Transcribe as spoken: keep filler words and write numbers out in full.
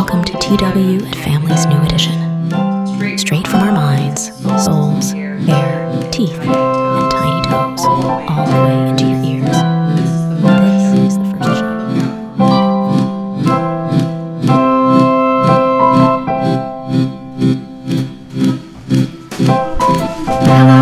Welcome to T W at Family's New Edition. Straight from our minds, souls, hair, teeth, and tiny toes, all the way into your ears. This is the first show. Hello.